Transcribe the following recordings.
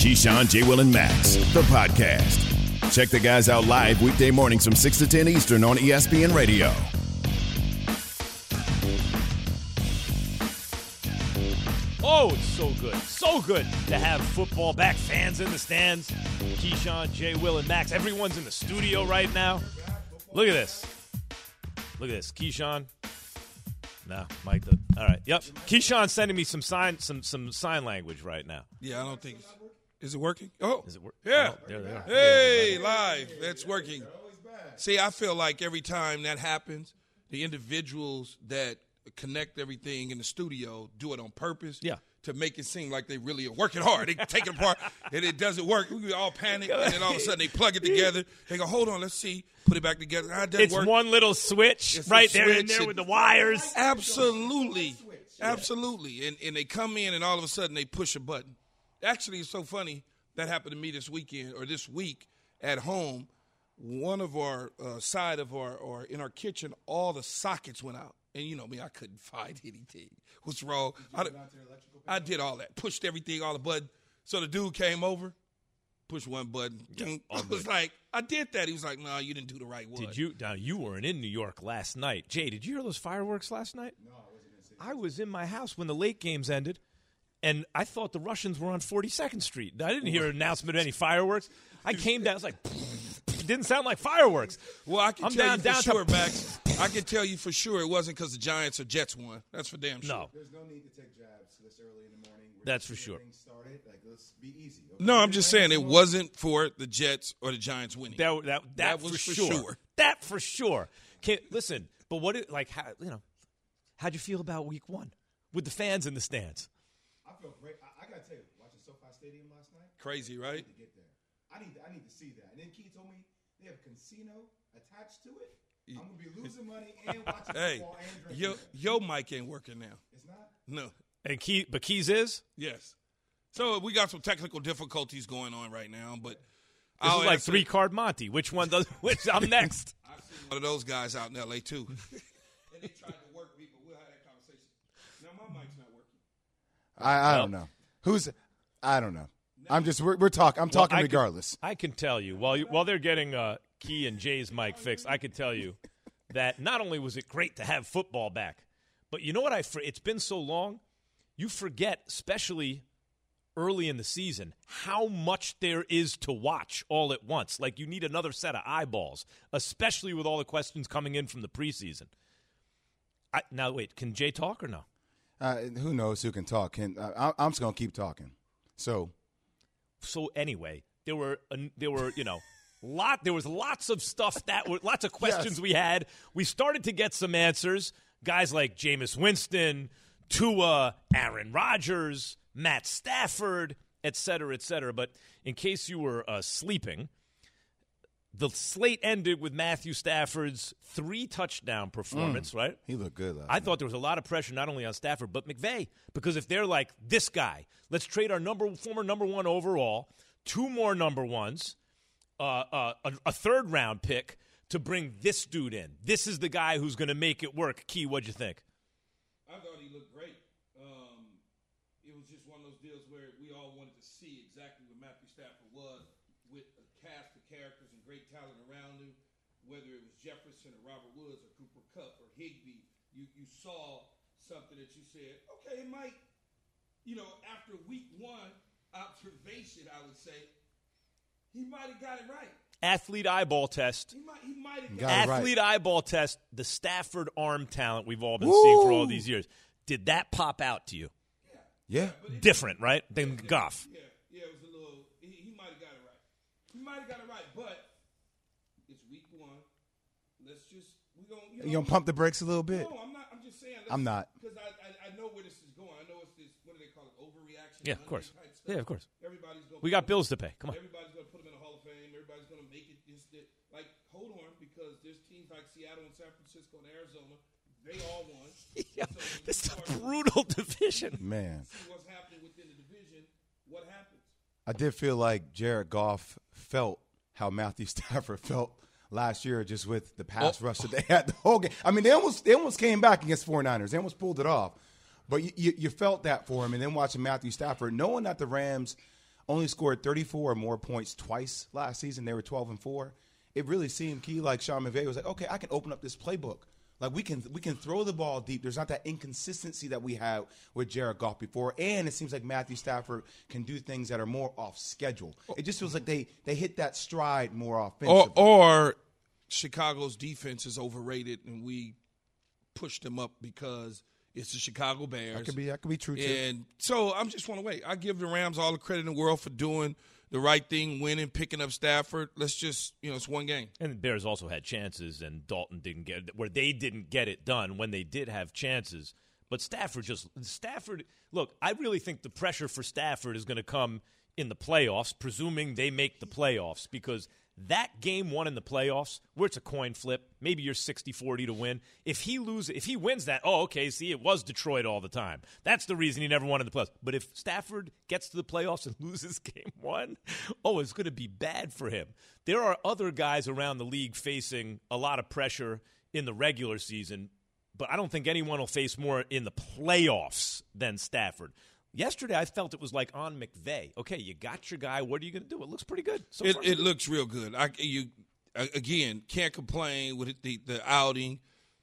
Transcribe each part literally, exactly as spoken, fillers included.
Keyshawn, J. Will, and Max, the podcast. Check the guys out live weekday mornings from six to ten Eastern on E S P N Radio. Oh, it's so good. So good to have football back, fans in the stands. Keyshawn, J. Will, and Max. Everyone's in the studio right now. Look at this. Look at this. Keyshawn. No, Mike. The, all right. Yep. Keyshawn's sending me some sign, some some sign language right now. Yeah, I don't think. Is it working? Oh, is it working? Yeah. Oh, there they are. Hey, live. That's working. See, I feel like every time that happens, the individuals that connect everything in the studio do it on purpose. Yeah. To make it seem like they really are working hard. They take it apart, and it doesn't work. We all panic, and then all of a sudden they plug it together. They go, hold on, let's see. Put it back together. Ah, it doesn't it's work. one little switch It's right a there in switch there and- with the wires. Absolutely. Absolutely. And and they come in, and all of a sudden they push a button. Actually, it's so funny. That happened to me this weekend or this week at home. One of our uh, side of our or in our kitchen, all the sockets went out. And you know me, I couldn't find anything. What's wrong? I, I did all that. Pushed everything, all the button. So the dude came over, pushed one button. Yeah, I was good. like, I did that. He was like, no, you didn't do the right one. Did you? Now, you weren't in New York last night. Jay, did you hear those fireworks last night? No, I wasn't in the city. I was in my house when the late games ended, and I thought the Russians were on forty-second Street. I didn't hear an announcement of any fireworks. I came down. I was like, didn't sound like fireworks. Well, I can I'm tell down, you for downtown. sure, Max. I can tell you for sure it wasn't because the Giants or Jets won. That's for damn sure. No. There's no need to take jabs this early in the morning. We're That's just for getting sure. things started. Like, let's be easy. Okay? No, I'm just saying it wasn't for the Jets or the Giants winning. That that that, That was for, for sure. sure. That for sure. Can, listen, but what it, like how you know? How'd you feel about Week One with the fans in the stands? I feel great. I, I got to tell you, watching SoFi Stadium last night. Crazy, I right? need to get there. I need to, I need to see that. And then Key told me they have a casino attached to it. I'm going to be losing money and watching Hey, football and drinking. yo, yo, mic ain't working now. It's not? No. And Key, but Keys is Yes. So we got some technical difficulties going on right now, but this I'll is like answer- three card Monty. Which one does? Which I'm next. I've seen one of those guys out in L A too. And they tried to work me, but we'll have that conversation. Now my mic's not working. I, I Well- don't know. Who's – I don't know. I'm just – we're, we're talking. I'm talking I can- regardless. I can tell you while you, while they're getting uh, Key and Jay's mic fixed, I can tell you that not only was it great to have football back, but you know what? I for, it's been so long, you forget, especially early in the season, how much there is to watch all at once. Like you need another set of eyeballs, especially with all the questions coming in from the preseason. I, now wait, can Jay talk or no? Uh, who knows who can talk? Can, uh, I, I'm just going to keep talking. So – So anyway, there were uh, there were you know lot there was lots of stuff that were lots of questions Yes. we had. We started to get some answers. Guys like Jameis Winston, Tua, Aaron Rodgers, Matt Stafford, et cetera, et cetera. But in case you were uh, sleeping, the slate ended with Matthew Stafford's three touchdown performance. Right? he looked good last I night. thought there was a lot of pressure not only on Stafford but McVay, because if they're like this guy, let's trade our number former number one overall, two more number ones, uh, uh, a, a third round pick to bring this dude in. This is the guy who's going to make it work. Key, what'd you think? I thought he looked great. Um, it was just one of those deals where we all wanted to see exactly what Matthew Stafford was with a cast of characters and great talent around him, whether it was Jefferson or Robert Woods or Cooper Kupp or Higbee. You, you saw something that you said, okay, it might, you know, after week one observation, I would say, he might have got it right. Athlete eyeball test. He might, he might have Got got it right. Athlete eyeball test, the Stafford arm talent we've all been seeing for all these years. Did that pop out to you? Yeah. Different, right, than Goff? Yeah, yeah, it was a little. He, he might have got it right. He might have got it right, but it's week one. Let's just we gonna you, know, You going to pump the brakes a little bit? No, I'm not. I'm just saying. Let's, I'm not. because I, I I know where this is going. I know it's this. What do they call it? Overreaction. Yeah, of course. Monday type stuff. Yeah, of course. Everybody's going. We got bills to pay. Come on. Everybody's going to put him in the Hall of Fame. Everybody's going to make it. This, that. Like, hold on, because there's teams like Seattle and San Francisco and Arizona. They all won. Yeah, So when this is you a start brutal division. Man. to see what's happening within the division, what happens? I did feel like Jared Goff felt how Matthew Stafford felt last year just with the pass Oh. rush that they had the whole game. I mean, they almost they almost came back against 49ers. They almost pulled it off. But you, you, you felt that for him. And then watching Matthew Stafford, knowing that the Rams only scored thirty-four or more points twice last season. They were twelve and four. It really seemed key, like Sean McVay was like, okay, I can open up this playbook. Like we can we can throw the ball deep. There's not that inconsistency that we had with Jared Goff before, and it seems like Matthew Stafford can do things that are more off schedule. It just feels like they they hit that stride more offensively. Or, or Chicago's defense is overrated, and we push them up because it's the Chicago Bears. That could be that could be true too. And so I'm just want to wait. I give the Rams all the credit in the world for doing the right thing, winning, picking up Stafford. Let's just, you know, it's one game. And the Bears also had chances, and Dalton didn't get it, where they didn't get it done when they did have chances. But Stafford just – Stafford – look, I really think the pressure for Stafford is going to come in the playoffs, presuming they make the playoffs, because that game one in the playoffs, where it's a coin flip, maybe you're sixty forty to win. If he loses, if he wins that, oh, okay, see, it was Detroit all the time. That's the reason he never won in the playoffs. But if Stafford gets to the playoffs and loses game one, oh, it's going to be bad for him. There are other guys around the league facing a lot of pressure in the regular season, but I don't think anyone will face more in the playoffs than Stafford. Yesterday, I felt it was like on McVay. Okay, you got your guy. What are you going to do? It looks pretty good. So it far, it looks real good. I you again can't complain with the the outing.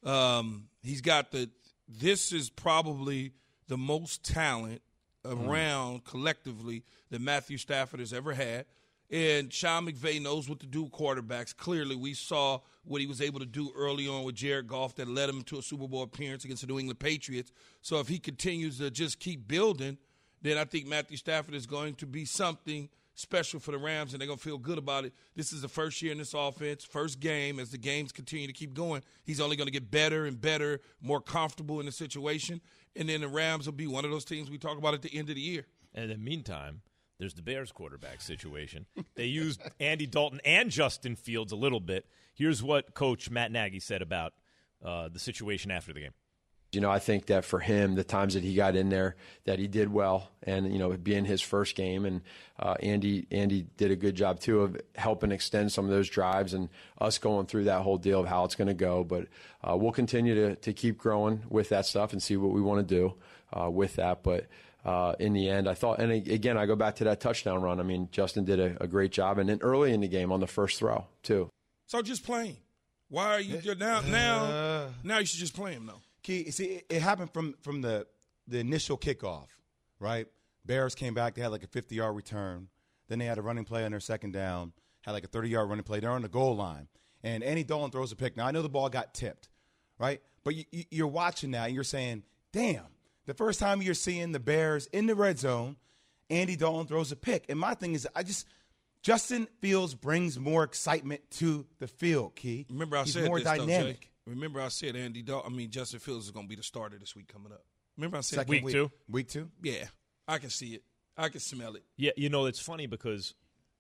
Um, he's got the. This is probably the most talent around mm. collectively that Matthew Stafford has ever had. And Sean McVay knows what to do with quarterbacks. Clearly, we saw what he was able to do early on with Jared Goff that led him to a Super Bowl appearance against the New England Patriots. So if he continues to just keep building, then I think Matthew Stafford is going to be something special for the Rams, and they're going to feel good about it. This is the first year in this offense, first game. As the games continue to keep going, he's only going to get better and better, more comfortable in the situation. And then the Rams will be one of those teams we talk about at the end of the year. And in the meantime, there's the Bears quarterback situation. They used Andy Dalton and Justin Fields a little bit. Here's what Coach Matt Nagy said about uh, the situation after the game. You know, I think that for him, the times that he got in there, that he did well, and you know, it being his first game, and uh, Andy Andy did a good job too of helping extend some of those drives, and us going through that whole deal of how it's going to go. But uh, we'll continue to to keep growing with that stuff and see what we want to do uh, with that. But uh, in the end, I thought, and again, I go back to that touchdown run. I mean, Justin did a, a great job, and then early in the game on the first throw too. So just play him. Why are you now? Now, now you should just play him though. Key, see, it, it happened from from the the initial kickoff, right? Bears came back. They had like a fifty-yard return. Then they had a running play on their second down, had like a thirty-yard running play. They're on the goal line. And Andy Dalton throws a pick. Now, I know the ball got tipped, right? But you, you, you're watching now, and you're saying, damn, the first time you're seeing the Bears in the red zone, Andy Dalton throws a pick. And my thing is, I just – Justin Fields brings more excitement to the field, Key. Remember I He's said more this, dynamic. Though, Jay. Remember I said Andy Dalton, I mean Justin Fields is going to be the starter this week coming up. Remember I said Second week, week two? Week two? Yeah, I can see it. I can smell it. Yeah, you know, it's funny because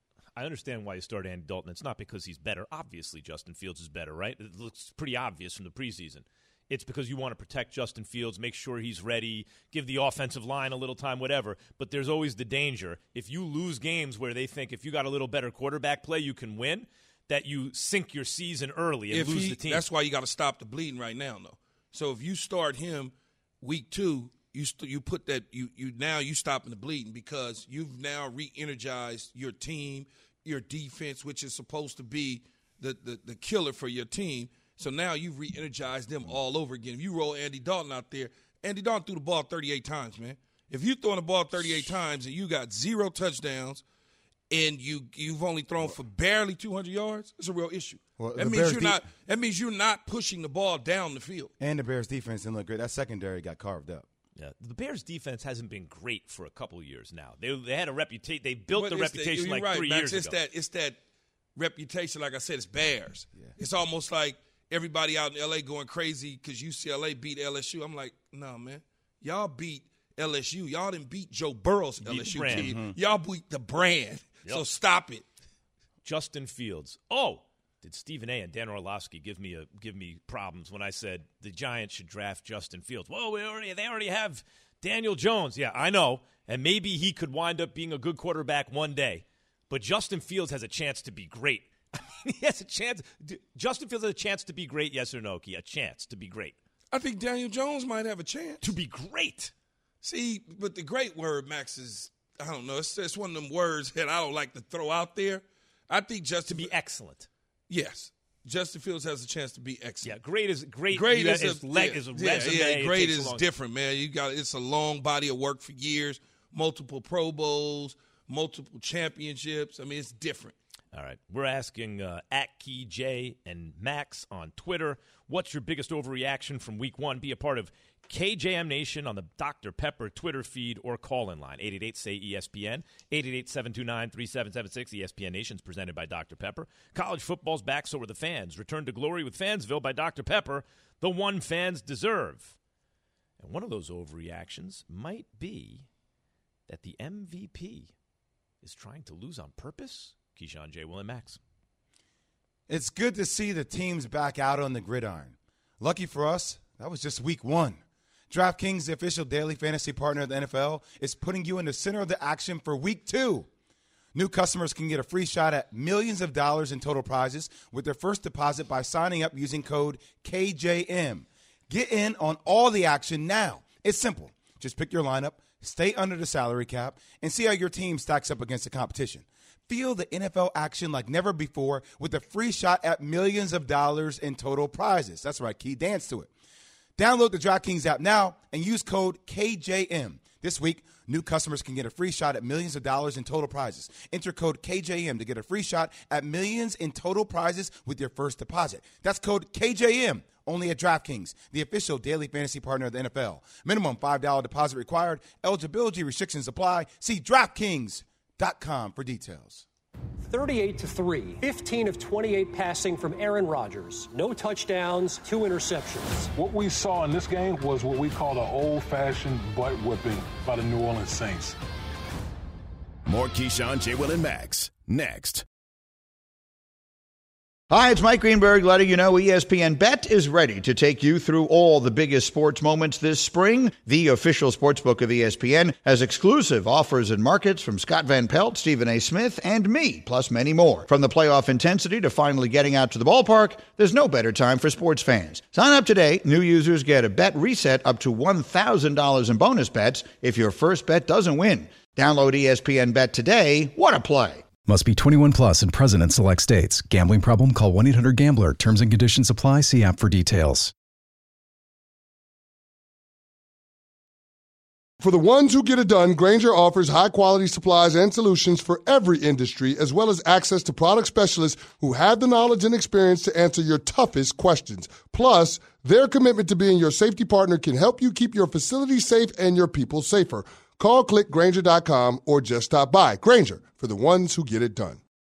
I understand why you start Andy Dalton. It's not because he's better. Obviously, Justin Fields is better, right? It looks pretty obvious from the preseason. It's because you want to protect Justin Fields, make sure he's ready, give the offensive line a little time, whatever. But there's always the danger. If you lose games where they think if you got a little better quarterback play, you can win, that you sink your season early and if lose he, the team. That's why you got to stop the bleeding right now, though. So if you start him week two, you st- you put that you you now you stopping the bleeding because you've now re-energized your team, your defense, which is supposed to be the the, the killer for your team. So now you've re-energized them all over again. If you roll Andy Dalton out there, Andy Dalton threw the ball thirty-eight times, man. If you throwing the ball thirty-eight times and you got zero touchdowns and you you've only thrown for barely two hundred yards, it's a real issue. Well, that means Bears you're de- not. That means you're not pushing the ball down the field. And the Bears' defense didn't look great. That secondary got carved up. Yeah, the Bears' defense hasn't been great for a couple of years now. They they had a reputation. They built But the it's reputation the, like right, three Max, years it's ago. That, it's that reputation, like I said, it's Bears. Yeah. It's almost like everybody out in L A going crazy because U C L A beat L S U. I'm like, no, man. Y'all beat L S U. Y'all didn't beat Joe Burrow's Beat L S U the brand. team. Mm-hmm. Y'all beat the brand. Yep. So stop it. Justin Fields. Oh, did Stephen A. and Dan Orlovsky give me a give me problems when I said the Giants should draft Justin Fields? Well, we already they already have Daniel Jones. Yeah, I know. And maybe he could wind up being a good quarterback one day. But Justin Fields has a chance to be great. He has a chance. Justin Fields has a chance to be great, yes or no, Key? A chance to be great. I think Daniel Jones might have a chance. To be great. See, but the great word, Max, is I don't know. It's, it's one of them words that I don't like to throw out there. I think Justin To be excellent. Yes. Justin Fields has a chance to be excellent. Yeah, great is great. Great is, is, a, le- yeah, is a yeah, resume. Yeah, It great takes a is long- different, man. You got it's a long body of work for years, multiple Pro Bowls, multiple championships. I mean, it's different. All right. We're asking uh, at Key J and Max on Twitter, what's your biggest overreaction from week one? Be a part of K J M Nation on the Doctor Pepper Twitter feed or call-in line, eight eight eight, S A Y, E S P N, eight eight eight, seven two nine, three seven seven six. E S P N Nation's presented by Doctor Pepper. College football's back, so are the fans. Return to glory with Fansville by Doctor Pepper, the one fans deserve. And one of those overreactions might be that the M V P is trying to lose on purpose. Keyshawn, J. Will, and Max. It's good to see the teams back out on the gridiron. Lucky for us, that was just week one. DraftKings, the official daily fantasy partner of the N F L, is putting you in the center of the action for week two. New customers can get a free shot at millions of dollars in total prizes with their first deposit by signing up using code K J M. Get in on all the action now. It's simple. Just pick your lineup, stay under the salary cap, and see how your team stacks up against the competition. Feel the N F L action like never before with a free shot at millions of dollars in total prizes. That's right, Key. Dance to it. Download the DraftKings app now and use code K J M. This week, new customers can get a free shot at millions of dollars in total prizes. Enter code K J M to get a free shot at millions in total prizes with your first deposit. That's code K J M, only at DraftKings, the official daily fantasy partner of the N F L. Minimum five dollars deposit required. Eligibility restrictions apply. See DraftKings dot com for details. thirty-eight to three, fifteen of twenty-eight passing from Aaron Rodgers. No touchdowns, two interceptions. What we saw in this game was what we call an old-fashioned butt whipping by the New Orleans Saints. More Keyshawn, J. Will, and Max next. Hi, it's Mike Greenberg letting you know E S P N Bet is ready to take you through all the biggest sports moments this spring. The official sportsbook of E S P N has exclusive offers and markets from Scott Van Pelt, Stephen A. Smith, and me, plus many more. From the playoff intensity to finally getting out to the ballpark, there's no better time for sports fans. Sign up today. New users get a bet reset up to one thousand dollars in bonus bets if your first bet doesn't win. Download E S P N Bet today. What a play. Must be twenty-one plus and present in select states. Gambling problem? Call one eight hundred gambler. Terms and conditions apply. See app for details. For the ones who get it done, Grainger offers high-quality supplies and solutions for every industry, as well as access to product specialists who have the knowledge and experience to answer your toughest questions. Plus, their commitment to being your safety partner can help you keep your facility safe and your people safer. Call, click Grainger dot com, or just stop by. Grainger, for the ones who get it done.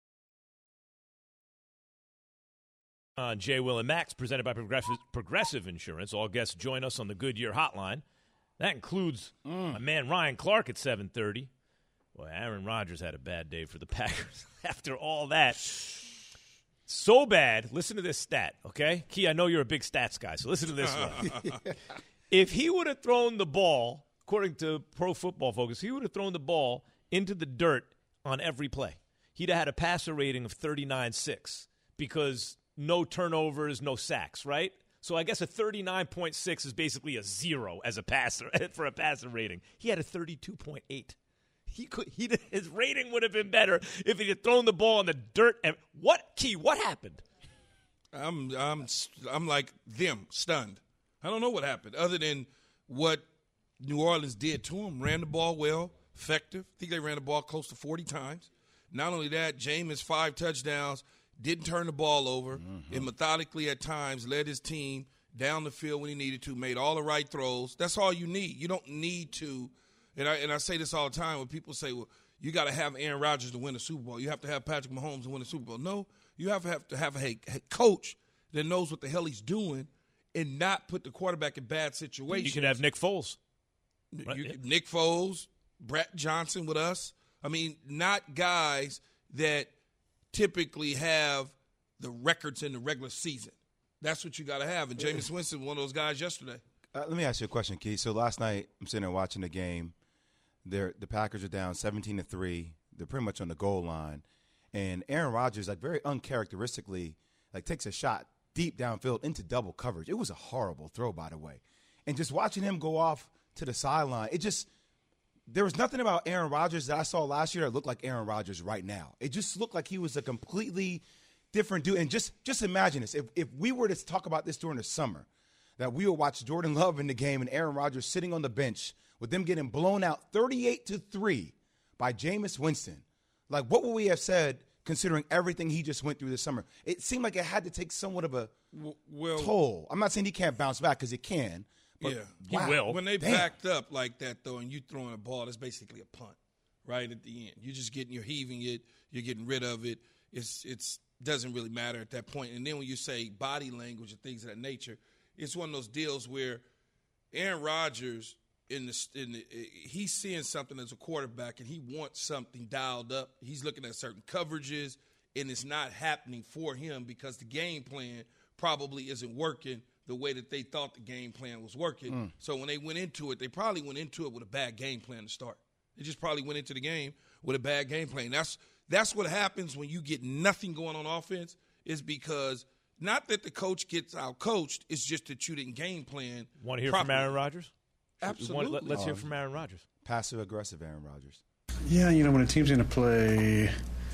On J. Will and Max, presented by Progressive, Progressive Insurance. All guests join us on the Goodyear Hotline. That includes mm. my man Ryan Clark at seven thirty. Boy, Aaron Rodgers had a bad day for the Packers after all that. So bad. Listen to this stat, okay? Key, I know you're a big stats guy, so listen to this one. If he would have thrown the ball, according to Pro Football Focus, he would have thrown the ball into the dirt on every play. He'd have had a passer rating of thirty-nine six because no turnovers, no sacks, right? So I guess a thirty-nine point six is basically a zero as a passer for a passer rating. He had a thirty-two point eight. He could he his rating would have been better if he had thrown the ball in the dirt. And what Key? What happened? I'm I'm I'm like them, stunned. I don't know what happened other than what New Orleans did to him. Ran the ball well, effective. I think they ran the ball close to forty times. Not only that, Jameis five touchdowns. Didn't turn the ball over, mm-hmm. and methodically at times led his team down the field when he needed to, made all the right throws. That's all you need. You don't need to, and I and I say this all the time when people say, well, you got to have Aaron Rodgers to win a Super Bowl. You have to have Patrick Mahomes to win a Super Bowl. No, you have to have, to have a, a coach that knows what the hell he's doing and not put the quarterback in bad situations. You could have Nick Foles. You, Nick Foles, Brett Johnson with us. I mean, not guys that – typically have the records in the regular season. That's what you got to have. And Jameis Winston was one of those guys yesterday. Uh, let me ask you a question, Keith. So last night I'm sitting there watching the game. They're, the Packers are down seventeen to three. They're pretty much on the goal line. And Aaron Rodgers, like very uncharacteristically, like takes a shot deep downfield into double coverage. It was a horrible throw, by the way. And just watching him go off to the sideline, it just there was nothing about Aaron Rodgers that I saw last year that looked like Aaron Rodgers right now. It just looked like he was a completely different dude. And just, just imagine this. If, if we were to talk about this during the summer, that we would watch Jordan Love in the game and Aaron Rodgers sitting on the bench with them getting blown out thirty-eight to three by Jameis Winston, like what would we have said considering everything he just went through this summer? It seemed like it had to take somewhat of a well, toll. I'm not saying he can't bounce back because he can. But yeah, he wow, will. When they damn. backed up like that, though, and you throwing a ball, that's basically a punt right at the end. You're just getting, you're heaving it, you're getting rid of it. It's it's doesn't really matter at that point. And then when you say body language and things of that nature, it's one of those deals where Aaron Rodgers, in the, in the he's seeing something as a quarterback, and he wants something dialed up. He's looking at certain coverages, and it's not happening for him because the game plan probably isn't working the way that they thought the game plan was working. Mm. So when they went into it, they probably went into it with a bad game plan to start. They just probably went into the game with a bad game plan. That's that's what happens when you get nothing going on offense, is because not that the coach gets out-coached, it's just that you didn't game plan. Want to hear properly. from Aaron Rodgers? Absolutely. Want, let, let's um, hear from Aaron Rodgers. Passive-aggressive Aaron Rodgers. Yeah, you know, when a team's going to play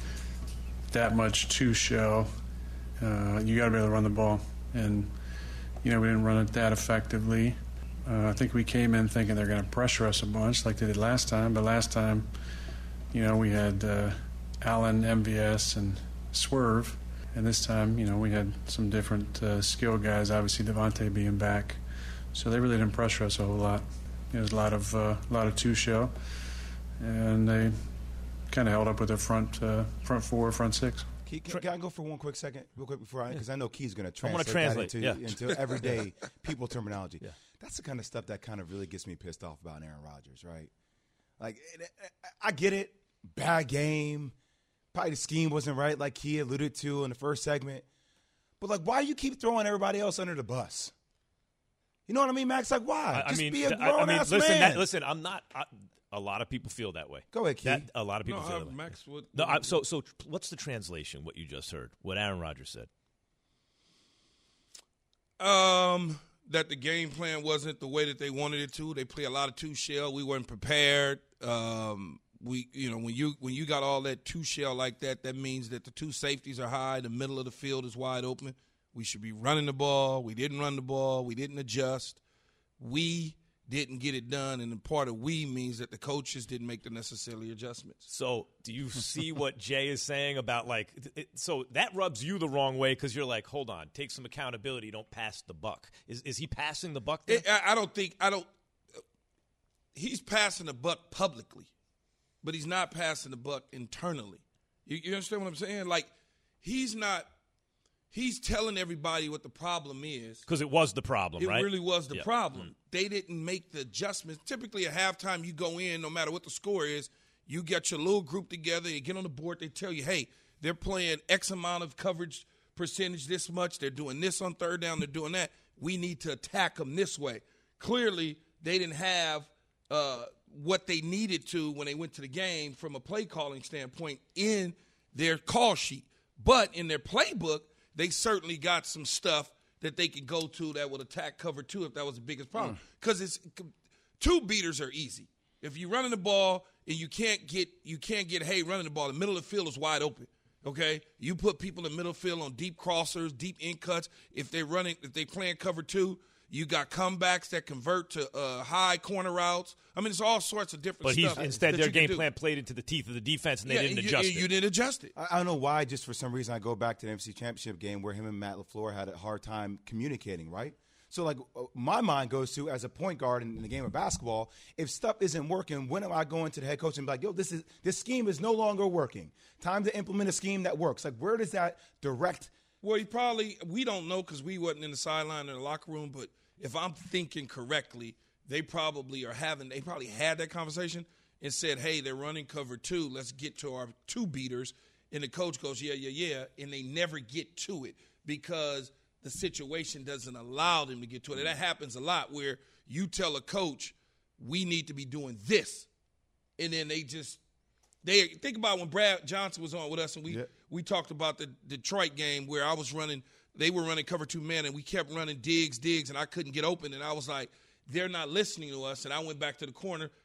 that much two-show, uh, you got to be able to run the ball. And, you know, we didn't run it that effectively. Uh, I think we came in thinking they're going to pressure us a bunch like they did last time. But last time, you know, we had uh, Allen, M V S, and Swerve. And this time, you know, we had some different uh, skill guys, obviously Devontae being back. So they really didn't pressure us a whole lot. There was a lot of uh, a lot of two-show. And they kind of held up with their front uh, front four, front six. Key, can, can I go for one quick second, real quick before I, because I know Key's going to translate, translate that translate into, yeah. into everyday people terminology. Yeah. That's the kind of stuff that kind of really gets me pissed off about Aaron Rodgers, right? Like, I get it, bad game, probably the scheme wasn't right, like Key alluded to in the first segment. But like, why do you keep throwing everybody else under the bus? You know what I mean, Max? Like, why? I, Just I mean, be a I, grown I mean, ass listen, man. that, listen, I'm not. I, a lot of people feel that way. Go ahead, Key. That, a lot of people No, feel I- that way. Max, what- no, I, so, so what's the translation? What you just heard? What Aaron Rodgers said? Um, that the game plan wasn't the way that they wanted it to. They play a lot of two shell. We weren't prepared. Um, we, you know, when you when you got all that two shell like that, that means that the two safeties are high. The middle of the field is wide open. We should be running the ball. We didn't run the ball. We didn't adjust. We didn't get it done, and the part of we means that the coaches didn't make the necessary adjustments. So do you see what Jay is saying about, like, it, so that rubs you the wrong way because you're like, hold on, take some accountability, don't pass the buck. Is is he passing the buck there? It, I, I don't think – I don't – he's passing the buck publicly, but he's not passing the buck internally. You, you understand what I'm saying? Like, he's not – he's telling everybody what the problem is. Because it was the problem, it right? It really was the yeah. problem. Mm. They didn't make the adjustments. Typically at halftime, you go in, no matter what the score is, you get your little group together, you get on the board, they tell you, hey, they're playing X amount of coverage percentage this much, they're doing this on third down, they're doing that. We need to attack them this way. Clearly, they didn't have uh, what they needed to when they went to the game from a play calling standpoint in their call sheet. But in their playbook, they certainly got some stuff that they could go to that would attack cover two if that was the biggest problem. Because it's two beaters are easy. If you're running the ball and you can't get you can't get hey running the ball, the middle of the field is wide open. Okay, you put people in the middle field on deep crossers, deep in cuts. If they're running, if they playing cover two, you got comebacks that convert to uh, high corner routes. I mean, it's all sorts of different but stuff. But instead, that their you game can do. plan played into the teeth of the defense, and they Yeah, didn't you, adjust you, it. You didn't adjust it. I, I don't know why. Just for some reason, I go back to the N F C Championship game where him and Matt LaFleur had a hard time communicating. Right. So, like, my mind goes to, as a point guard in, in the game of basketball, if stuff isn't working, when am I going to the head coach and be like, yo, this is this scheme is no longer working. Time to implement a scheme that works. Like, where does that direct? Well, he probably – we don't know because we wasn't in the sideline in the locker room, but if I'm thinking correctly, they probably are having – they probably had that conversation and said, hey, they're running cover two. Let's get to our two beaters. And the coach goes, yeah, yeah, yeah, and they never get to it because – the situation doesn't allow them to get to it. And that happens a lot where you tell a coach, we need to be doing this. And then they just – they think about when Brad Johnson was on with us and we, yeah. we talked about the Detroit game where I was running – they were running cover two man and we kept running digs, digs, and I couldn't get open. And I was like, they're not listening to us. And I went back to the corner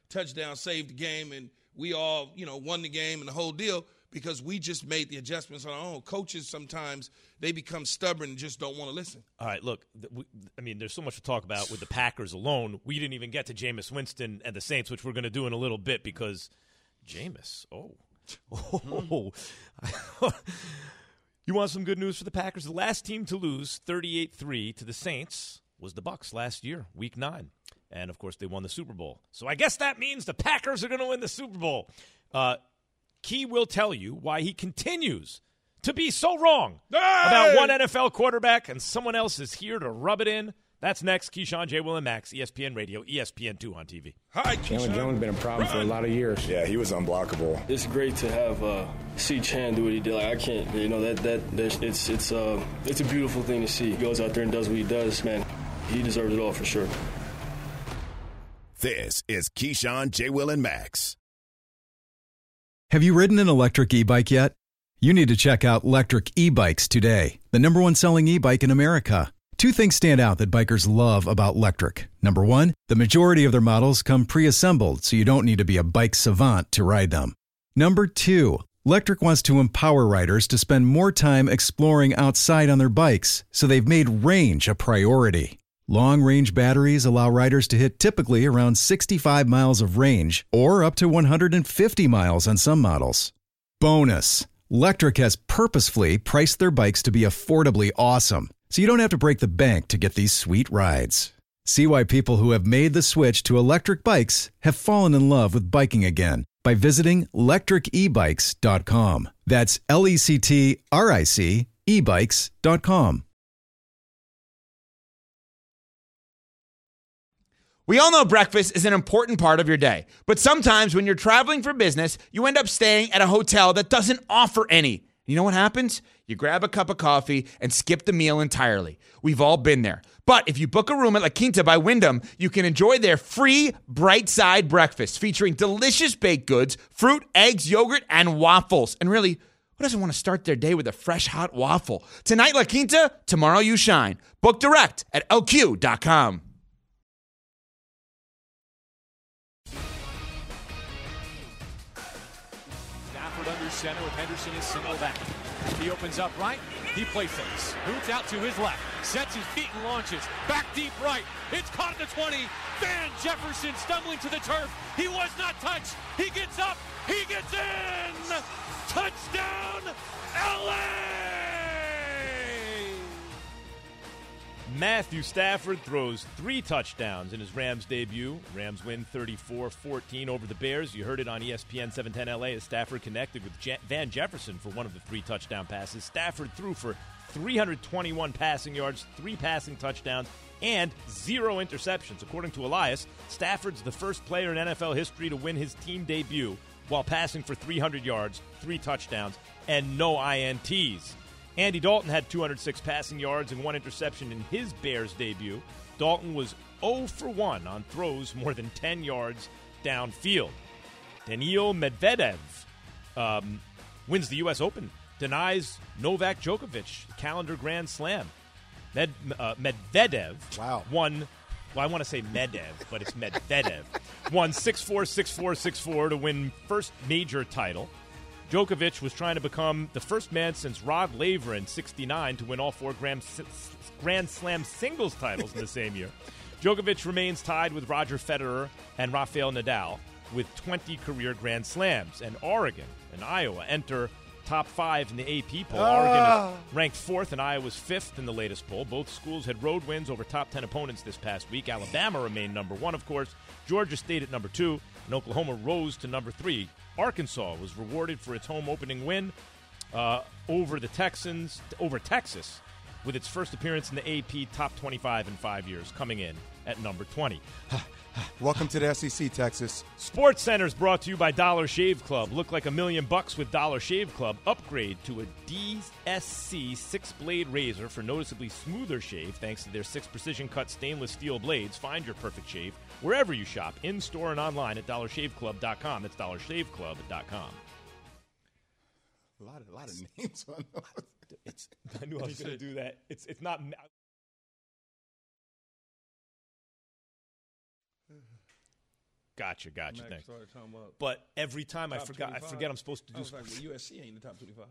touchdown saved the game, and we all, you know, won the game and the whole deal because we just made the adjustments on our own. Coaches sometimes they become stubborn and just don't want to listen. All right, look, I mean, there's so much to talk about with the Packers alone. We didn't even get to Jameis Winston and the Saints, which we're going to do in a little bit because Jameis, oh, oh. You want some good news for the Packers? The last team to lose thirty-eight three to the Saints was the Bucs last year, week nine. And, of course, they won the Super Bowl. So I guess that means the Packers are going to win the Super Bowl. Uh, Key will tell you why he continues to be so wrong hey! about one N F L quarterback, and someone else is here to rub it in. That's next. Keyshawn, J. Will, and Max, E S P N Radio, E S P N two on T V. Hi, Chandler Jones has been a problem Run. for a lot of years. Yeah, he was unblockable. It's great to have uh, see Chan do what he did. Like I can't, you know, that that, that it's it's uh, it's a beautiful thing to see. He goes out there and does what he does. Man, he deserves it all for sure. This is Keyshawn, J. Will, and Max. Have you ridden an electric e-bike yet? You need to check out Lectric E-Bikes today, the number one selling e-bike in America. Two things stand out that bikers love about Lectric. Number one, the majority of their models come pre-assembled, so you don't need to be a bike savant to ride them. Number two, Lectric wants to empower riders to spend more time exploring outside on their bikes, so they've made range a priority. Long-range batteries allow riders to hit typically around sixty-five miles of range, or up to one hundred fifty miles on some models. Bonus! Lectric has purposefully priced their bikes to be affordably awesome, so you don't have to break the bank to get these sweet rides. See why people who have made the switch to electric bikes have fallen in love with biking again by visiting lectric e bikes dot com. That's L E C T R I C e bikes dot com. We all know breakfast is an important part of your day, but sometimes when you're traveling for business, you end up staying at a hotel that doesn't offer any. You know what happens? You grab a cup of coffee and skip the meal entirely. We've all been there. But if you book a room at La Quinta by Wyndham, you can enjoy their free Bright Side breakfast featuring delicious baked goods, fruit, eggs, yogurt, and waffles. And really, who doesn't want to start their day with a fresh, hot waffle? Tonight, La Quinta, tomorrow you shine. Book direct at L Q dot com. Under center with Henderson is single back. He opens up right. He play fakes. Boots out to his left. Sets his feet and launches. Back deep right. It's caught at the twenty. Van Jefferson stumbling to the turf. He was not touched. He gets up. He gets in. Touchdown, L A! Matthew Stafford throws three touchdowns in his Rams debut. Rams win thirty-four fourteen over the Bears. You heard it on E S P N seven ten L A as Stafford connected with Je- Van Jefferson for one of the three touchdown passes. Stafford threw for three hundred twenty-one passing yards, three passing touchdowns, and zero interceptions. According to Elias, Stafford's the first player in N F L history to win his team debut while passing for three hundred yards, three touchdowns, and no I N Ts. Andy Dalton had two hundred six passing yards and one interception in his Bears debut. Dalton was zero for one on throws more than ten yards downfield. Daniil Medvedev um, wins the U S Open, denies Novak Djokovic calendar Grand Slam. Med, uh, Medvedev wow. won, well, I want to say Medev, but it's Medvedev, won six four, six four, six four to win first major title. Djokovic was trying to become the first man since Rod Laver in sixty-nine to win all four Grand, Grand Slam singles titles in the same year. Djokovic remains tied with Roger Federer and Rafael Nadal with twenty career Grand Slams. And Oregon and Iowa enter top five in the A P poll. Ah. Oregon is ranked fourth and Iowa's fifth in the latest poll. Both schools had road wins over top ten opponents this past week. Alabama remained number one, of course. Georgia stayed at number two, and Oklahoma rose to number three. Arkansas was rewarded for its home opening win uh, over the Texans, over Texas, with its first appearance in the A P top twenty-five in five years, coming in at number twenty. Welcome to the S E C, Texas. Sports Center is brought to you by Dollar Shave Club. Look like a million bucks with Dollar Shave Club. Upgrade to a D S C six-blade razor for noticeably smoother shave thanks to their six precision-cut stainless steel blades. Find your perfect shave wherever you shop, in-store and online at dollar shave club dot com. That's dollar shave club dot com. A lot of, a lot of names on those. It's, I knew I was going to do that. It's, it's not... Gotcha, gotcha. Max Thanks. started talking about But every time I top forgot, I twenty-five. forget I'm supposed to do. I was like, well, U S C ain't in the top twenty-five.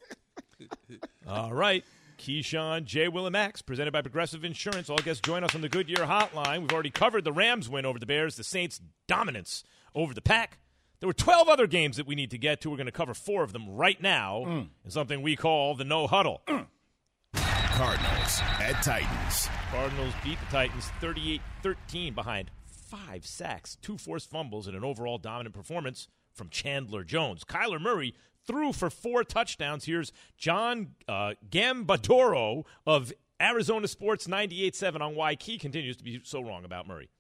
All right. Keyshawn, J. Will, and Max, presented by Progressive Insurance. All guests join us on the Goodyear Hotline. We've already covered the Rams win over the Bears, the Saints' dominance over the Pack. There were twelve other games that we need to get to. We're going to cover four of them right now Mm. in something we call the No Huddle. Mm. Cardinals at Titans. Cardinals beat the Titans thirty-eight thirteen behind five sacks, two forced fumbles, and an overall dominant performance from Chandler Jones. Kyler Murray threw for four touchdowns. Here's John uh, Gambadoro of Arizona Sports ninety-eight point seven on why Key continues to be so wrong about Murray.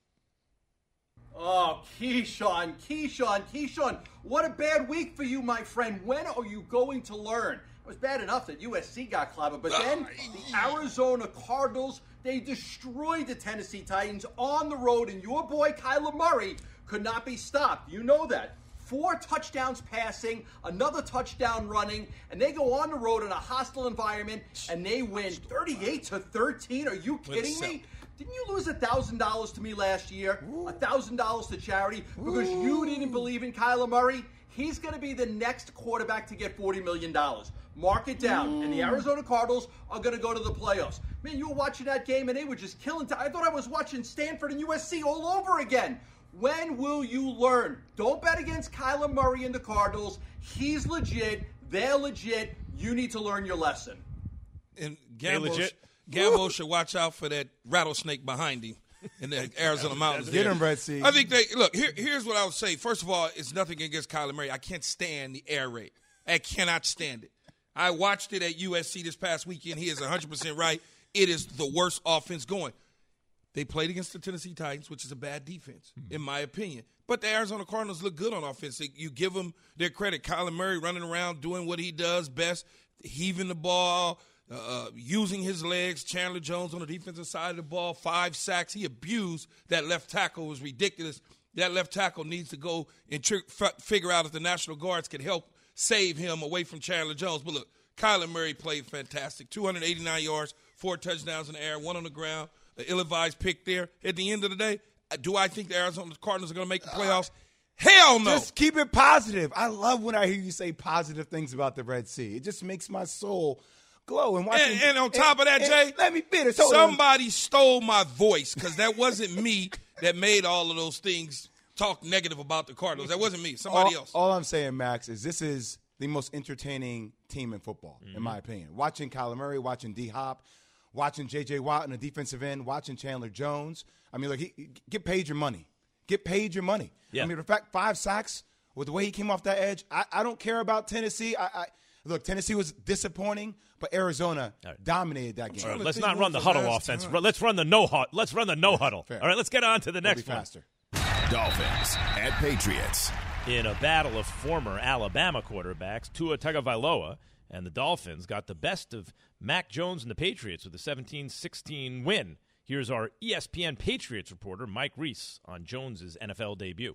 Oh, Keyshawn, Keyshawn, Keyshawn, what a bad week for you, my friend. When are you going to learn? It was bad enough that U S C got clobbered, but then the Arizona Cardinals, they destroyed the Tennessee Titans on the road, and your boy Kyler Murray could not be stopped. You know that. Four touchdowns passing, another touchdown running, and they go on the road in a hostile environment, and they win thirty-eight to thirteen. Are you kidding me? Didn't you lose one thousand dollars to me last year? one thousand dollars to charity because you didn't believe in Kyler Murray? He's going to be the next quarterback to get forty million dollars. Mark it down. And the Arizona Cardinals are going to go to the playoffs. Man, you were watching that game, and they were just killing time. I thought I was watching Stanford and U S C all over again. When will you learn? Don't bet against Kyler Murray and the Cardinals. He's legit. They're legit. You need to learn your lesson. And Gambo, Gambo should watch out for that rattlesnake behind him in the Arizona mountains. Get him, Red Sea. I think they look. Here, here's what I would say. First of all, it's nothing against Kyler Murray. I can't stand the air raid. I cannot stand it. I watched it at U S C this past weekend. He is one hundred percent right. It is the worst offense going. They played against the Tennessee Titans, which is a bad defense, mm-hmm. in my opinion. But the Arizona Cardinals look good on offense. You give them their credit. Kyler Murray running around doing what he does best, heaving the ball, uh, using his legs. Chandler Jones on the defensive side of the ball, five sacks. He abused that left tackle. It was ridiculous. That left tackle needs to go and tr- f- figure out if the National Guards can help save him away from Chandler Jones. But look, Kyler Murray played fantastic. two hundred eighty-nine yards, four touchdowns in the air, one on the ground. An ill-advised pick there. At the end of the day, do I think the Arizona Cardinals are going to make the playoffs? Uh, Hell no. Just keep it positive. I love when I hear you say positive things about the Red Sea. It just makes my soul glow. And, watching, and, and on top and, of that, and, Jay, let me finish. Hold somebody on. stole my voice because that wasn't me that made all of those things talk negative about the Cardinals. That wasn't me. Somebody all, else. All I'm saying, Max, is this is the most entertaining team in football, mm-hmm. in my opinion. Watching Kyler Murray, watching D-Hop, watching J J. Watt on the defensive end, watching Chandler Jones. I mean, look, he, get paid your money. Get paid your money. Yeah. I mean, in fact, five sacks with the way he came off that edge. I, I don't care about Tennessee. I, I Look, Tennessee was disappointing, but Arizona right. dominated that game. All right, let's not run the huddle offense. Time. Let's run the no huddle. Let's run the no huddle. Fair. All right, let's get on to the next one. Faster. Dolphins at Patriots. In a battle of former Alabama quarterbacks, Tua Tagovailoa and the Dolphins got the best of Mac Jones and the Patriots with a seventeen sixteen win. Here's our E S P N Patriots reporter, Mike Reese, on Jones's N F L debut.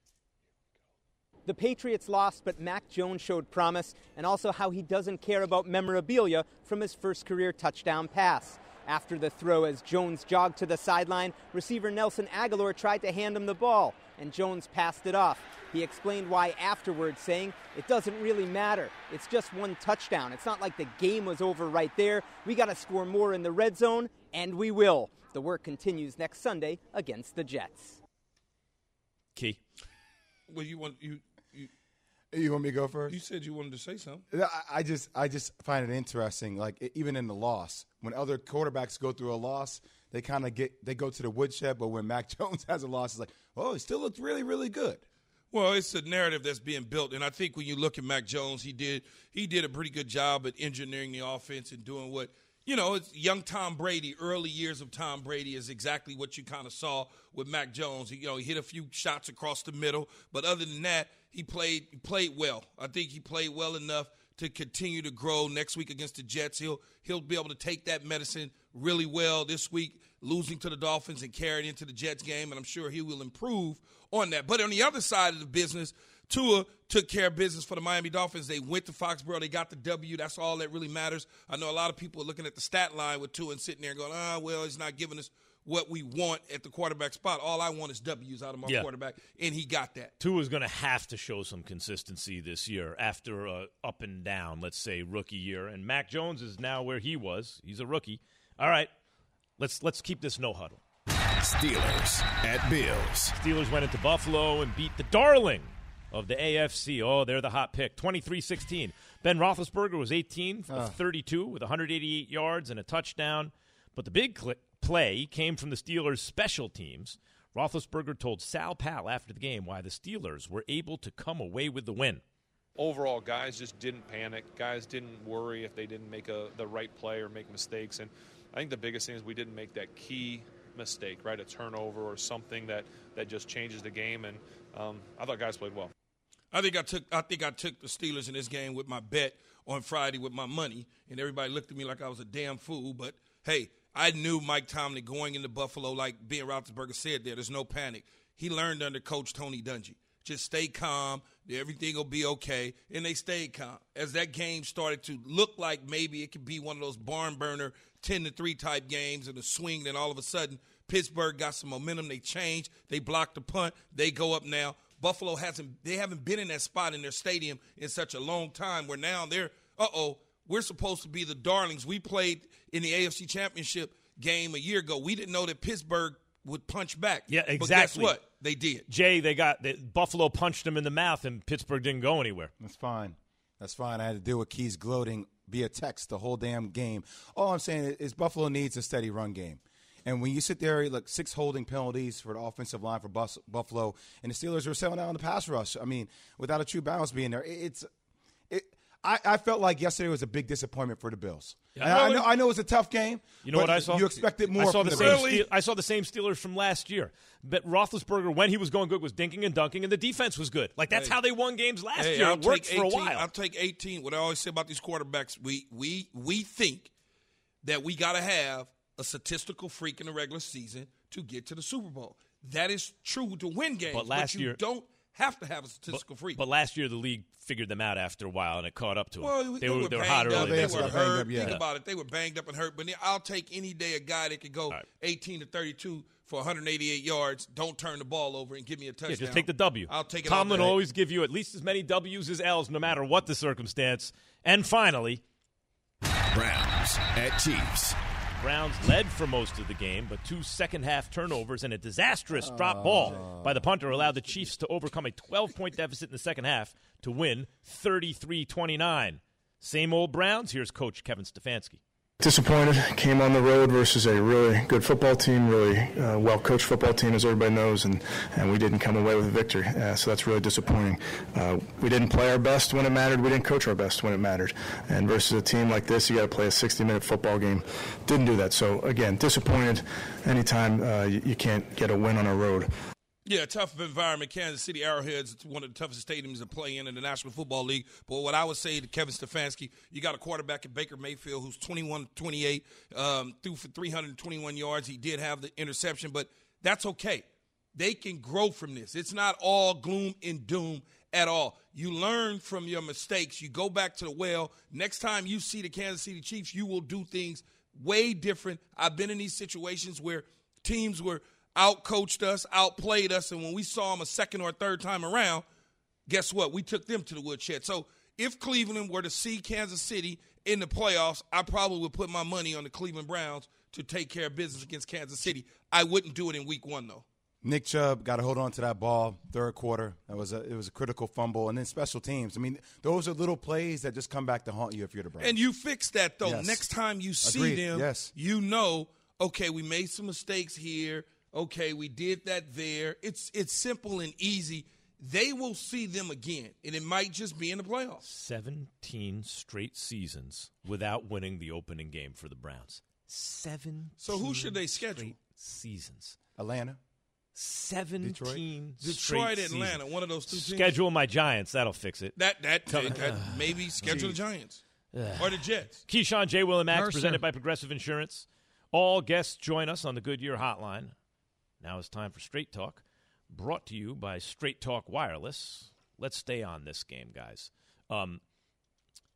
The Patriots lost, but Mac Jones showed promise, and also how he doesn't care about memorabilia from his first career touchdown pass. After the throw, as Jones jogged to the sideline, receiver Nelson Aguilar tried to hand him the ball, and Jones passed it off. He explained why afterwards, saying, "It doesn't really matter. It's just one touchdown. It's not like the game was over right there. We got to score more in the red zone, and we will." The work continues next Sunday against the Jets. Key. Well, you want you you you want me to go first? You said you wanted to say something. I just I just find it interesting. Like even in the loss, when other quarterbacks go through a loss, they kind of get they go to the woodshed. But when Mac Jones has a loss, it's like, oh, he still looks really really good. Well, it's a narrative that's being built, and I think when you look at Mac Jones, he did he did a pretty good job at engineering the offense and doing what, you know, it's young Tom Brady, early years of Tom Brady is exactly what you kind of saw with Mac Jones. He, you know, he hit a few shots across the middle, but other than that, he played he played well. I think he played well enough to continue to grow. Next week against the Jets, he'll he'll be able to take that medicine really well this week, losing to the Dolphins and carry it into the Jets game, and I'm sure he will improve on that. But on the other side of the business, Tua took care of business for the Miami Dolphins. They went to Foxborough. They got the W. That's all that really matters. I know a lot of people are looking at the stat line with Tua and sitting there going, ah, well, he's not giving us what we want at the quarterback spot. All I want is W's out of my yeah. quarterback, and he got that. Tua's going to have to show some consistency this year after a up and down, let's say, rookie year. And Mac Jones is now where he was. He's a rookie. All right, let's let's keep this no huddle. Steelers at Bills. Steelers went into Buffalo and beat the darling of the A F C. Oh, they're the hot pick, twenty-three sixteen. Ben Roethlisberger was eighteen of uh. thirty-two with one hundred eighty-eight yards and a touchdown. But the big cl- play came from the Steelers' special teams. Roethlisberger told Sal Pal after the game why the Steelers were able to come away with the win. Overall, guys just didn't panic. Guys didn't worry if they didn't make a, the right play or make mistakes. And I think the biggest thing is we didn't make that key mistake, right, a turnover or something that, that just changes the game. And um, I thought guys played well. I think I took I think I took the Steelers in this game with my bet on Friday with my money, and everybody looked at me like I was a damn fool. But, hey, I knew Mike Tomlin going into Buffalo, like Ben Roethlisberger said there, there's no panic. He learned under Coach Tony Dungy. Just stay calm. Everything will be okay. And they stayed calm. As that game started to look like maybe it could be one of those barn burner ten to three type games and a swing, then all of a sudden Pittsburgh got some momentum. They changed. They blocked the punt. They go up now. Buffalo hasn't – they haven't been in that spot in their stadium in such a long time where now they're, uh-oh, we're supposed to be the darlings. We played in the A F C Championship game a year ago. We didn't know that Pittsburgh would punch back. Yeah, exactly. But guess what? They did. Jay, they got they, Buffalo punched them in the mouth, and Pittsburgh didn't go anywhere. That's fine. That's fine. I had to deal with Keys gloating via text the whole damn game. All I'm saying is Buffalo needs a steady run game. And when you sit there, look, six holding penalties for the offensive line for Bus- Buffalo, and the Steelers were selling out on the pass rush. I mean, without a true balance being there, it, it's it. I, I felt like yesterday was a big disappointment for the Bills. Yeah, really? I know I know it's a tough game. You know what I saw? You expected more. I saw from the, the same. Bills. Ste- I saw the same Steelers from last year. But Roethlisberger, when he was going good, was dinking and dunking, and the defense was good. Like that's hey, how they won games last hey, year. I'll It worked take for a eighteen, while. I'll take eighteen. What I always say about these quarterbacks, we we we think that we got to have a statistical freak in the regular season to get to the Super Bowl. That is true to win games, but last but you year don't have to have a statistical but, freak. But last year the league figured them out after a while, and it caught up to them. Well, they, they were, were they were banged hot up. early. They, They were were hurt. up, yeah. Think about it. They were banged up and hurt. But I'll take any day a guy that could go right. eighteen to thirty-two for one hundred eighty-eight yards, don't turn the ball over, and give me a touchdown. Yeah, just take the W. I'll take it. Tomlin will all day. always give you at least as many W's as L's, no matter what the circumstance. And finally, Browns at Chiefs. Browns led for most of the game, but two second-half turnovers and a disastrous drop ball by the punter allowed the Chiefs to overcome a twelve-point deficit in the second half to win thirty-three twenty-nine. Same old Browns. Here's Coach Kevin Stefanski. Disappointed. Came on the road versus a really good football team, really uh, well-coached football team, as everybody knows, and, and we didn't come away with a victory. Uh, so that's really disappointing. Uh, we didn't play our best when it mattered. We didn't coach our best when it mattered. And versus a team like this, you got to play a sixty-minute football game. Didn't do that. So, again, disappointed anytime uh, you, you can't get a win on a road. Yeah, tough environment. Kansas City Arrowhead's one of the toughest stadiums to play in in the National Football League. But what I would say to Kevin Stefanski, you got a quarterback in Baker Mayfield who's twenty-one twenty-eight, um, threw for three hundred twenty-one yards. He did have the interception, but that's okay. They can grow from this. It's not all gloom and doom at all. You learn from your mistakes. You go back to the well. Next time you see the Kansas City Chiefs, you will do things way different. I've been in these situations where teams were – out-coached us, outplayed us, and when we saw them a second or a third time around, guess what? We took them to the woodshed. So if Cleveland were to see Kansas City in the playoffs, I probably would put my money on the Cleveland Browns to take care of business against Kansas City. I wouldn't do it in week one, though. Nick Chubb got to hold on to that ball third quarter. That was a, it was a critical fumble. And then special teams. I mean, those are little plays that just come back to haunt you if you're the Browns. And you fix that, though. Yes. Next time you see Agreed. them, yes. you know, okay, we made some mistakes here. Okay, we did that there. It's it's simple and easy. They will see them again, and it might just be in the playoffs. seventeen straight seasons without winning the opening game for the Browns. Seventeen So who should they schedule? Seasons. Atlanta. Seventeen Detroit, straight Detroit Atlanta, seasons. one of those two teams. Schedule my Giants. That'll fix it. That that, Come- that, that maybe schedule the Giants or the Jets. Keyshawn, J. Will, and Max, Mercer. presented by Progressive Insurance. All guests join us on the Goodyear Hotline. Now it's time for Straight Talk, brought to you by Straight Talk Wireless. Let's stay on this game, guys. Um,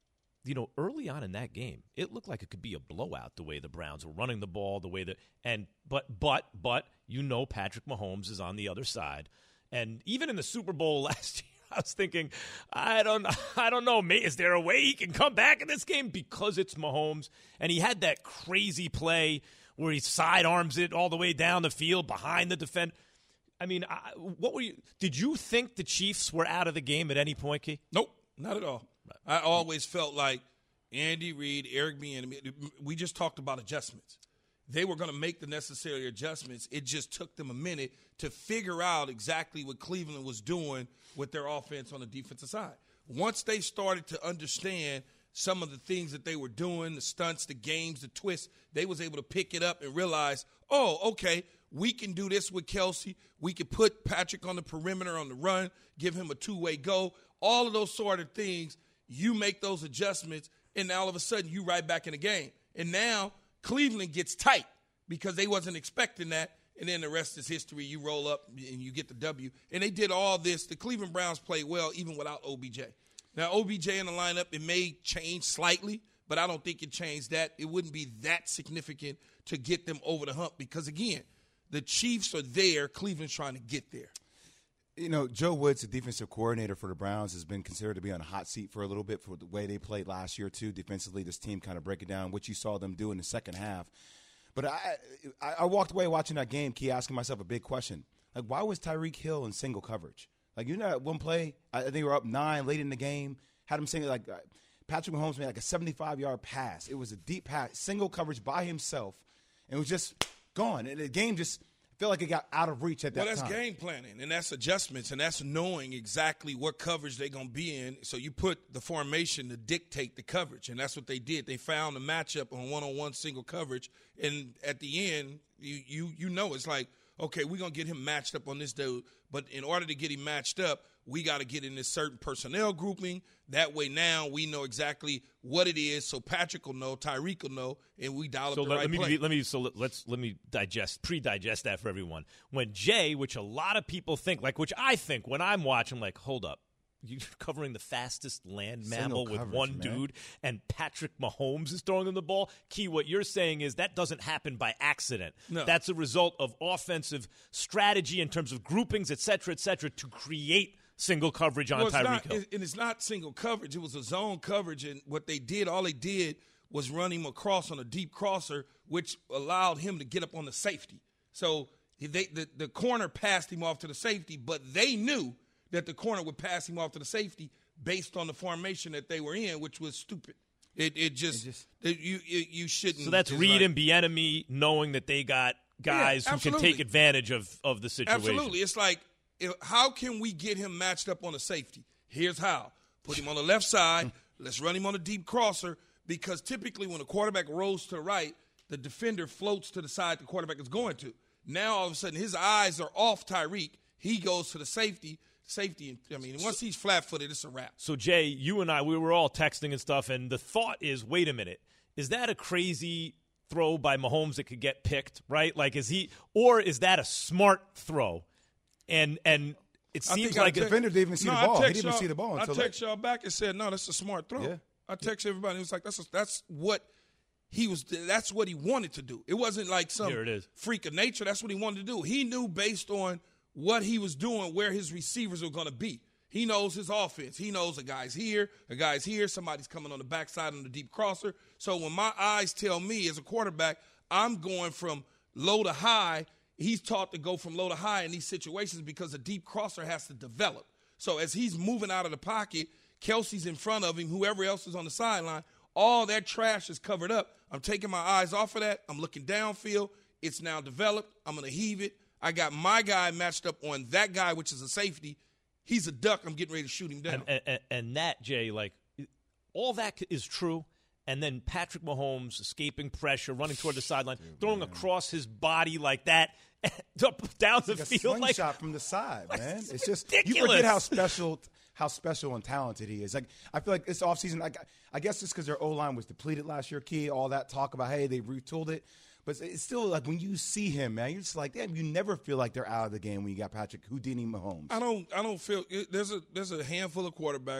you know, early on in that game, it looked like it could be a blowout the way the Browns were running the ball, the way that and but but but you know Patrick Mahomes is on the other side. And even in the Super Bowl last year, I was thinking, I don't I don't know, mate, is there a way he can come back in this game because it's Mahomes? And he had that crazy play where he sidearms it all the way down the field behind the defender. I mean, I, what were you did you think the Chiefs were out of the game at any point, Key? Nope, not at all. I always felt like Andy Reid, Eric Bieniemy, we just talked about adjustments. They were going to make the necessary adjustments. It just took them a minute to figure out exactly what Cleveland was doing with their offense on the defensive side. Once they started to understand some of the things that they were doing, the stunts, the games, the twists, they was able to pick it up and realize, oh, okay, we can do this with Kelsey. We can put Patrick on the perimeter on the run, give him a two-way go. All of those sort of things, you make those adjustments, and now all of a sudden you right back in the game. And now Cleveland gets tight because they wasn't expecting that, and then the rest is history. You roll up and you get the W. And they did all this. The Cleveland Browns played well even without O B J. Now, O B J in the lineup, it may change slightly, but I don't think it changed that. It wouldn't be that significant to get them over the hump because, again, the Chiefs are there. Cleveland's trying to get there. You know, Joe Woods, the defensive coordinator for the Browns, has been considered to be on a hot seat for a little bit for the way they played last year, too. Defensively, this team kind of break it down, what you saw them do in the second half. But I, I, I walked away watching that game, Key, asking myself a big question. Like, why was Tyreek Hill in single coverage? Like, you know, at one play, I think they were up nine late in the game, had him saying, like, Patrick Mahomes made like a seventy-five-yard pass. It was a deep pass, single coverage by himself, and it was just gone. And the game just felt like it got out of reach at that time. Well, that's time. game planning, and that's adjustments, and that's knowing exactly what coverage they're going to be in. So you put the formation to dictate the coverage, and that's what they did. They found a matchup on one-on-one single coverage, and at the end, you you you know it's like, okay, we're going to get him matched up on this dude, but in order to get him matched up, we got to get in this certain personnel grouping. That way now we know exactly what it is, so Patrick will know, Tyreek will know, and we dial so up the let, right let me play. let me so let, let's let me digest pre-digest that for everyone. When Jay, which a lot of people think, like which I think when I'm watching, like, hold up, you're covering the fastest land mammal with coverage, one man. dude, and Patrick Mahomes is throwing them the ball. Key, what you're saying is that doesn't happen by accident. No. That's a result of offensive strategy in terms of groupings, et cetera, et cetera, to create single coverage on well, it's Tyreek not, Hill. it- and it's not single coverage. It was a zone coverage, and what they did, all they did was run him across on a deep crosser, which allowed him to get up on the safety. So they, the, the corner passed him off to the safety, but they knew that the corner would pass him off to the safety based on the formation that they were in, which was stupid. It, it just, it it, you it, you shouldn't. So that's just Reed like- and Bieniemy knowing that they got guys Yeah, who can absolutely. take advantage of, of the situation. Absolutely. It's like, if, how can we get him matched up on a safety? Here's how. Put him on the left side. Let's run him on a deep crosser, because typically when a quarterback rolls to the right, the defender floats to the side the quarterback is going to. Now, all of a sudden, his eyes are off Tyreek. He goes to the safety. Safety, I mean, once he's flat-footed, it's a wrap. So, Jay, you and I, we were all texting and stuff, and the thought is, wait a minute, is that a crazy throw by Mahomes that could get picked, right? Like, is he, or is that a smart throw? And and it I seems think I like text- a, defender didn't even see no, the I ball. He text didn't even y'all- see the ball I until text y'all back and said, no, that's a smart throw. Yeah. I text everybody. It was like, that's a, that's what he was. That's what he wanted to do. It wasn't like some Here it is. freak of nature. That's what he wanted to do. He knew based on what he was doing where his receivers were going to be. He knows his offense. He knows a guy's here, a guy's here, somebody's coming on the backside on the deep crosser. So when my eyes tell me as a quarterback, I'm going from low to high. He's taught to go from low to high in these situations because a deep crosser has to develop. So as he's moving out of the pocket, Kelsey's in front of him, whoever else is on the sideline, all that trash is covered up. I'm taking my eyes off of that. I'm looking downfield. It's now developed. I'm going to heave it. I got my guy matched up on that guy, which is a safety. He's a duck. I'm getting ready to shoot him down. and, and, and that, Jay, like, all that is true. And then Patrick Mahomes escaping pressure, running toward the sideline, throwing man. across his body like that, up, down It's the like a field. Like, slingshot from the side, man. it's It's just ridiculous. you forget how special, how special and talented he is. Like I feel like this offseason, like I guess it's because their O line was depleted last year. Key, all that talk about hey they retooled it, but it's still like when you see him, man, you're just like damn. You never feel like they're out of the game when you got Patrick Houdini Mahomes. I don't. I don't feel there's a there's a handful of quarterbacks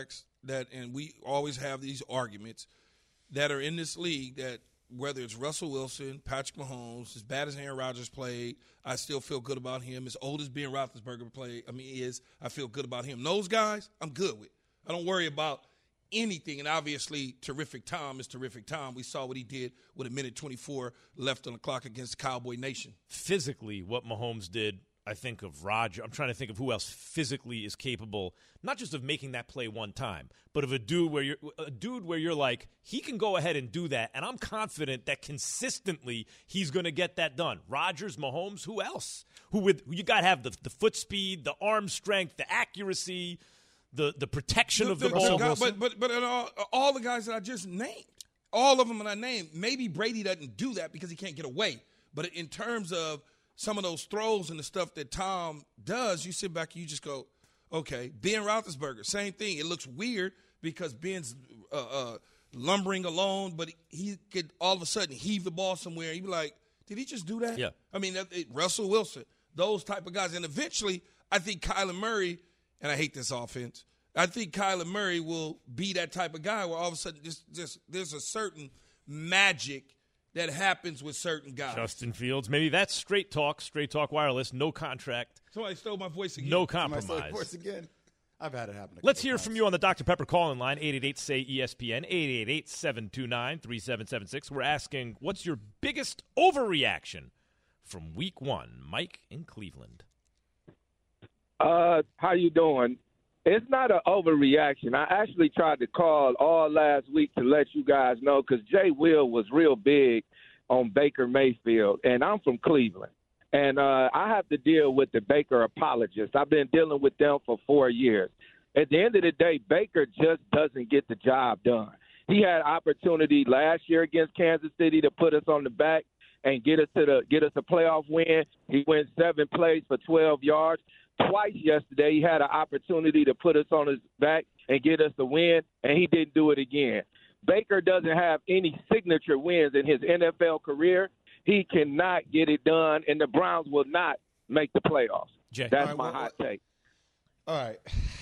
that, and we always have these arguments that are in this league that whether it's Russell Wilson, Patrick Mahomes, as bad as Aaron Rodgers played, I still feel good about him. As old as Ben Roethlisberger played, I mean, is, I feel good about him. Those guys, I'm good with. I don't worry about anything, and obviously terrific Tom is terrific Tom. We saw what he did with a minute twenty-four left on the clock against Cowboy Nation. Physically, what Mahomes did, I think of Roger. I'm trying to think of who else physically is capable, not just of making that play one time, but of a dude where you're a dude where you're like, he can go ahead and do that, and I'm confident that consistently he's going to get that done. Rodgers, Mahomes, who else? Who with you got to have the the foot speed, the arm strength, the accuracy, the the protection the, of the, the ball. Guy, but but but all, all the guys that I just named, all of them that I named, maybe Brady doesn't do that because he can't get away. But in terms of some of those throws and the stuff that Tom does, you sit back and you just go, okay. Ben Roethlisberger, same thing. It looks weird because Ben's uh, uh, lumbering alone, but he could all of a sudden heave the ball somewhere. And you'd be like, did he just do that? Yeah. I mean, that, it, Russell Wilson, those type of guys. And eventually, I think Kyler Murray, and I hate this offense, I think Kyler Murray will be that type of guy where all of a sudden just, just there's a certain magic that happens with certain guys. Justin Fields. Maybe that's Straight Talk, Straight Talk Wireless, no contract. Somebody stole my voice again. No compromise. Somebody stole my voice again. I've had it happen. Let's hear times. from you on the Doctor Pepper call-in line, eight eight eight, S A Y, E S P N, eight eight eight, seven two nine, three seven seven six. We're asking, what's your biggest overreaction from week one? Mike in Cleveland. Uh, how you doing? It's not an overreaction. I actually tried to call all last week to let you guys know because Jay Will was real big on Baker Mayfield, and I'm from Cleveland. And uh, I have to deal with the Baker apologists. I've been dealing with them for four years. At the end of the day, Baker just doesn't get the job done. He had opportunity last year against Kansas City to put us on the back and get us to the get us a playoff win. He went seven plays for twelve yards. Twice yesterday, he had an opportunity to put us on his back and get us the win, and he didn't do it again. Baker doesn't have any signature wins in his N F L career. He cannot get it done, and the Browns will not make the playoffs. Jay. That's right, my well, hot take. All right.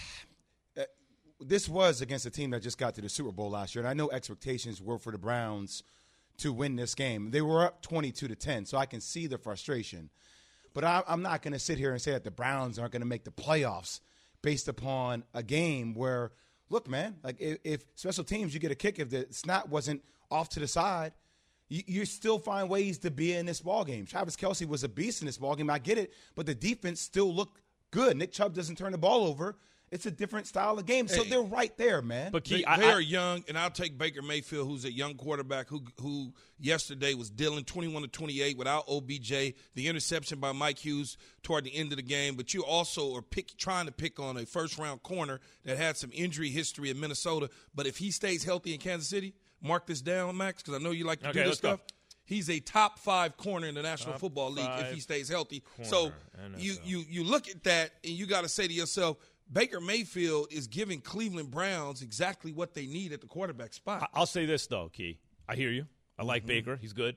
Uh, this was against a team that just got to the Super Bowl last year, and I know expectations were for the Browns to win this game. They were up twenty-two to ten, so I can see the frustration. But I, I'm not going to sit here and say that the Browns aren't going to make the playoffs based upon a game where, look, man, like if, if special teams, you get a kick, if the snap wasn't off to the side, you, you still find ways to be in this ballgame. Travis Kelce was a beast in this ballgame. I get it, but the defense still looked good. Nick Chubb doesn't turn the ball over. It's a different style of game. So hey, they're right there, man. But Key, they, I, they I, are young, and I'll take Baker Mayfield, who's a young quarterback who who yesterday was dealing twenty-one to twenty-eight without O B J, the interception by Mike Hughes toward the end of the game. But you also are pick, trying to pick on a first-round corner that had some injury history in Minnesota. But if he stays healthy in Kansas City, mark this down, Max, because I know you like to okay, do this stuff. Go. He's a top five corner in the National top Football League if he stays healthy. So N F L. you, you, you look at that, and you got to say to yourself, Baker Mayfield is giving Cleveland Browns exactly what they need at the quarterback spot. I'll say this, though, Key. I hear you. I like Mm-hmm. Baker. He's good.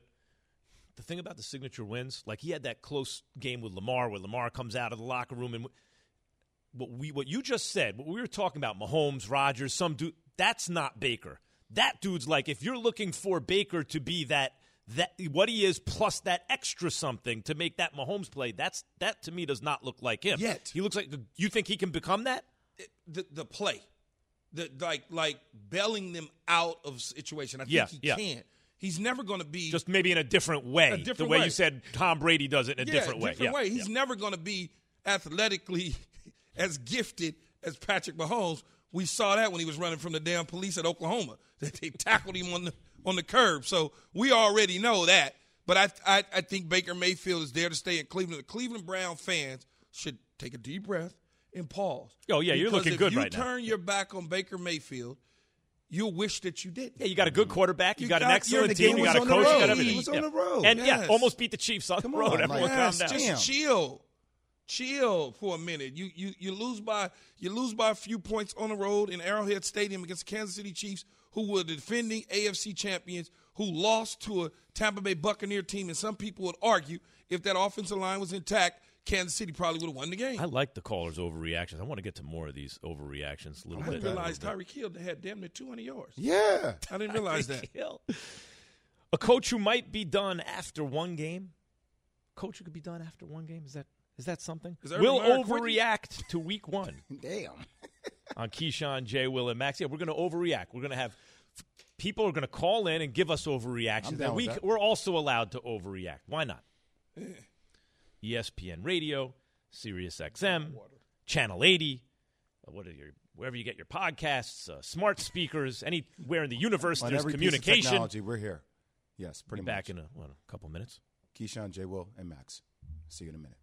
The thing about the signature wins, like he had that close game with Lamar where Lamar comes out of the locker room. And what we, what you just said, what we were talking about, Mahomes, Rodgers, some dude, that's not Baker. That dude's like, if you're looking for Baker to be that, that what he is plus that extra something to make that Mahomes play, that's that to me does not look like him. Yet. He looks like – you think he can become that? The the play, the like like bailing them out of situation. I think Yeah, he yeah. can. He's never going to be Just maybe in a different way. A different the way, way. you said Tom Brady does it in a yeah, different way. Different yeah, way. He's yeah. never going to be athletically as gifted as Patrick Mahomes. We saw that when he was running from the damn police at Oklahoma. That they tackled him on the on the curb. So we already know that. But I, I I think Baker Mayfield is there to stay in Cleveland. The Cleveland Brown fans should take a deep breath and pause. Oh, yeah, you're Because looking good right if now. you turn your back on Baker Mayfield, you'll wish that you didn't. Yeah, you got a good quarterback. You, You got, got- an excellent the team. game You got was a on the coach. You road. got everything. It was yeah. on the road. And, yeah, Yes. almost beat the Chiefs on Come the road. on, Everyone like, calm Yes, down. just Damn. chill. Chill for a minute. You you you lose by you lose by a few points on the road in Arrowhead Stadium against the Kansas City Chiefs, who were the defending A F C champions, who lost to a Tampa Bay Buccaneer team. And some people would argue if that offensive line was intact, Kansas City probably would have won the game. I like the callers' overreactions. I want to get to more of these overreactions a little I bit. didn't realize Tyreek Hill had damn near two hundred yards. Yeah. I didn't realize that. Hill. A coach who might be done after one game. A coach who could be done after one game. Is that is that something? Is we'll Meyer overreact quitting? to week one. Damn. On Keyshawn, Jay, Will, and Max. Yeah, we're going to overreact. We're going to have people are going to call in and give us overreactions. And we, we're also allowed to overreact. Why not? E S P N Radio, Sirius X M, Channel eighty, uh, what are your wherever you get your podcasts, uh, smart speakers, anywhere in the universe On there's every communication. piece of technology, we're here. Yes, pretty Be much. back in a, what, a couple minutes. Keyshawn, J. Will, and Max. See you in a minute.